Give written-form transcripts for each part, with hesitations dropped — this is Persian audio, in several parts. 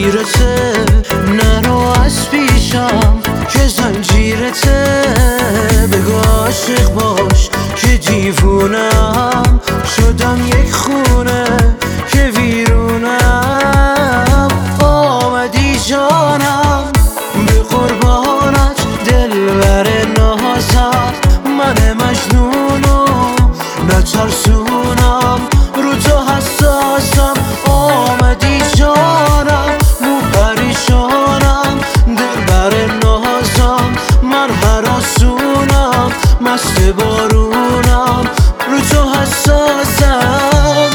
گیرته، نرو از پیشم که زنجیرته. بگو عاشق باش که دیوونم، شدم یک خونه که ویرونم. آمدی جانم به قربانت، دلبر نازت، من مجنونو نترسونم، رو تو حساسم. آمدی جانم مو پریشانم، دلبر نازم، من هراسونم، مست بارونم، رو تو حساسم.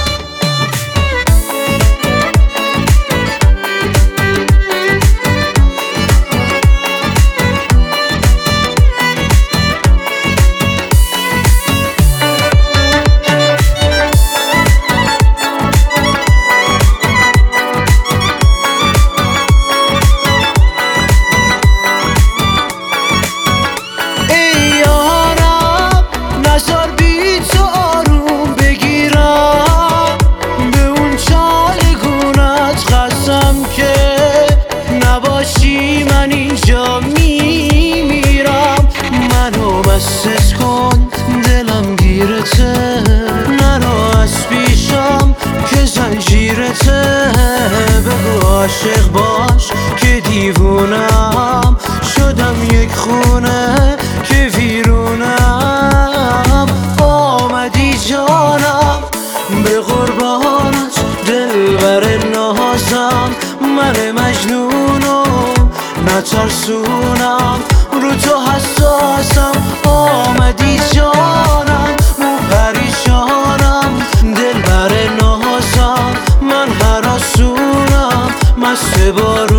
من اینجا میمیرم، منو بسست کن دلم گیرته، نرو از پیشم که زنجیرته. بگو عاشق باش که دیوونم، شدم یک خونه که ویرونم. آمدی جانم به قربانت، دلبر نازم، من مجنونو نترسونم، رو تو حساسم. آمدی جانم مو پریشانم، دلبر نازم، من هراسونم، مست بارونم.